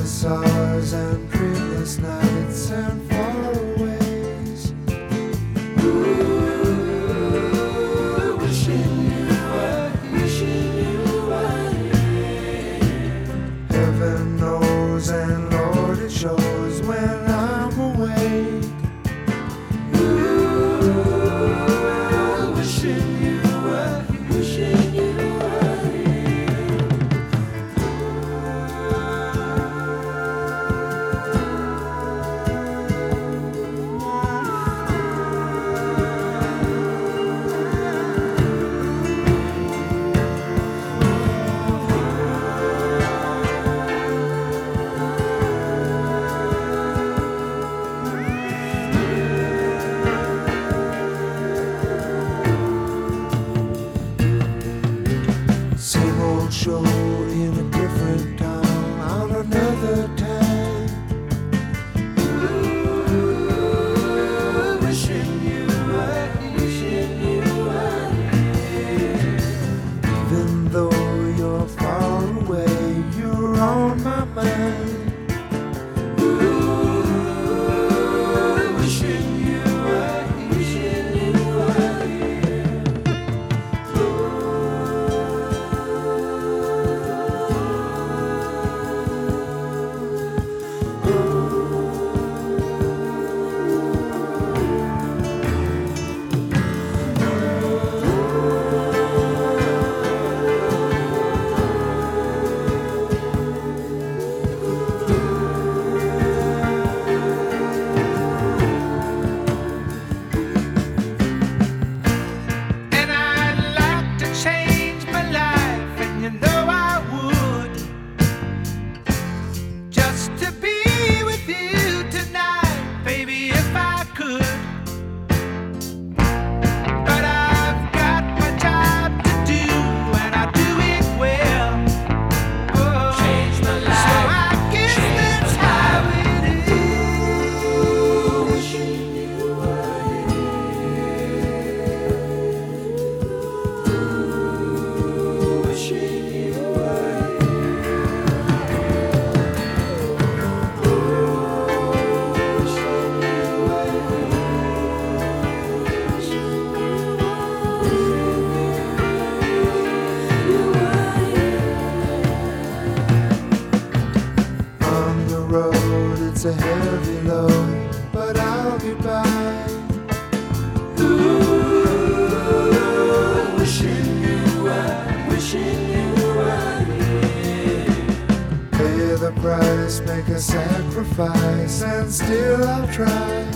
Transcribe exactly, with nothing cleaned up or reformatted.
endless hours and dreamless nights and faraways. Ooh, wishing you were, wishing you were here. Heaven knows and Lord it shows when I'm awake. Ooh, wishing you were, wishing you were here. Same old show in a different town on another time. Ooh, wishing you were, wishing you were here. Even though you're far away, you're on my mind. Ooh, wishing you were, wishing you were here. And I'd like to change my life, and you know I would, just to be with you tonight, baby, if I could. But I've got my job to do, and I do it well. Oh, Change my so life, I guess change that's my how it is. Wishing you were here. Wishing you were on the road, it's a heavy load, but I'll be by. Ooh, wishing you were, wishing you were here. Pay the price, make a sacrifice, and still I'll try.